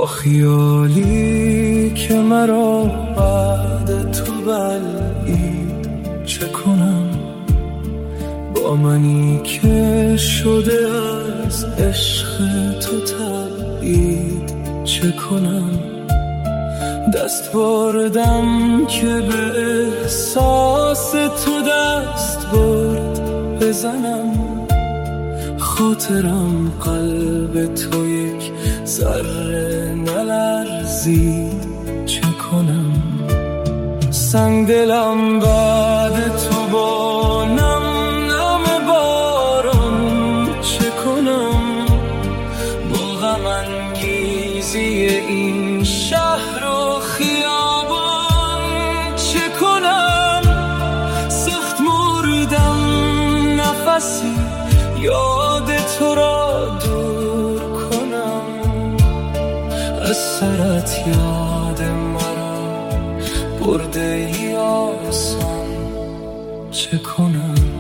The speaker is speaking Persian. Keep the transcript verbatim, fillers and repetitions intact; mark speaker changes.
Speaker 1: با خیالی که مرا بعد تو بلعید چه کنم، با منی که شده از عشق تو تبعید چه کنم. دست بردم که به احساس تو دست برد بزنم، خاطرم قلب تو یک ذره نلرزید چه کنم. سنگ دلم بعد تو با نم نم باران چه کنم، با غم انگیزی این شهر و خیابان چه کنم. سخت مردم نفسی یاد تو را دور کنم، از سرت یاد مرا برده ای آسان چه کنم.